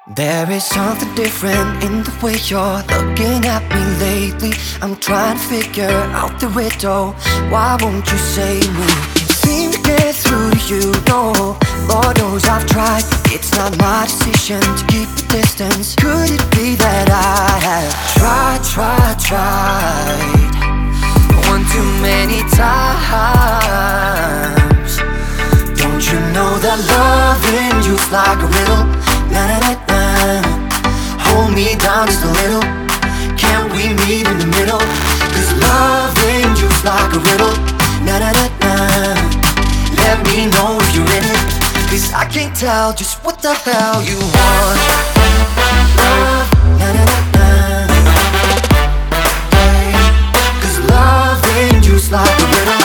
There is something different in the way you're looking at me lately. I'm trying to figure out the riddle. Why won't you say me? Can't seem to get through to you, no. Lord knows I've tried. It's not my decision to keep the distance. Could it be that I have tried one too many times? Don't you know that loving you's like a riddle? Na-na-na-na. Hold me down just a little. Can't we meet in the middle? Cause loving you's like a riddle. Na-na-na-na. Let me know if you're in it. Cause I can't tell just what the hell you want. Love, na-na-na-na. Cause loving you's like a riddle.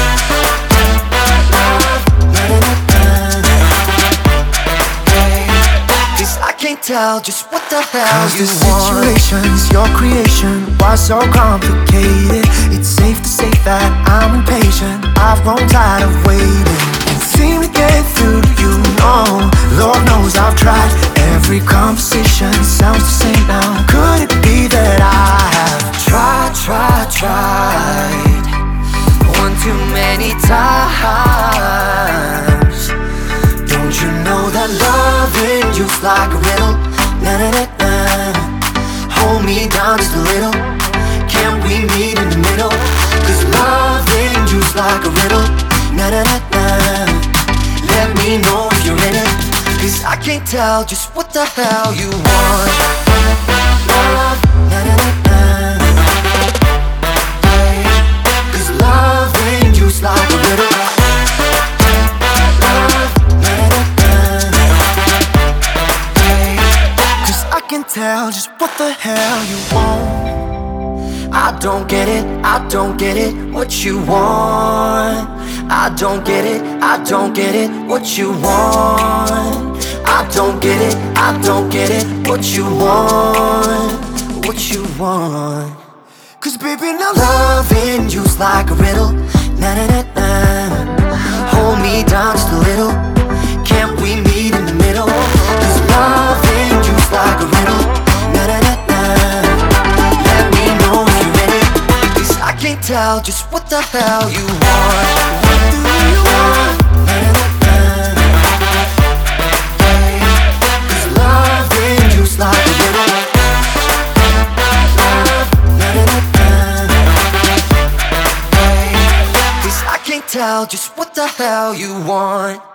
Can't tell just what the hell you want. Cause the situations, your creation, why so complicated? It's safe to say that I'm impatient. I've grown tired of waiting. Can't seem to get through to you, no. Lord knows I've tried. Every conversation sounds the same now. Could it be that I have tried one too many times? Don't you know that loving you's like a riddle? Na-na-na-na. Hold me down just a little. Can't we meet in the middle? Cause loving you's like a riddle. Na-na-na-na. Let me know if you're in it. Cause I can't tell just what the hell you want. Love, na-na-na-na. Cause loving you's like a riddle. Tell just what the hell you want. I don't get it, I don't get it, what you want. I don't get it, I don't get it, what you want. I don't get it, I don't get it, what you want. What you want. Cause baby now loving you's like a riddle. Na-na-na-na. Hold me down just a little. Can't we meet in the middle? Cause loving you's like a riddle. Can't tell just what the hell you want. What do you want? Cause loving you's like a riddle. Cause I can't tell just what the hell you want.